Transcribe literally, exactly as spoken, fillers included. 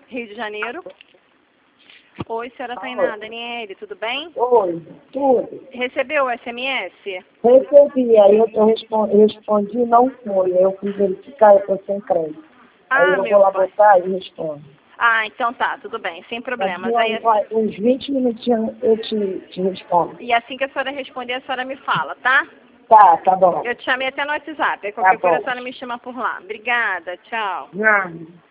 Rio de Janeiro. Oi, senhora Tainá, Daniele, tudo bem? Oi, tudo. Recebeu o S M S? Recebi, aí eu tô respondi, respondi não foi. Aí eu fui verificar, eu tô sem crédito. Ah, aí eu meu vou lá pai. botar e respondo. Ah, então tá, tudo bem, sem problemas. Daqui Aí, a vai, uns vinte minutinhos eu te, te respondo. e assim que a senhora responder, a senhora me fala, tá? Tá, tá bom. Eu te chamei até no WhatsApp, aí qualquer Tá coisa a bom. senhora me chama por lá. Obrigada, tchau. Não.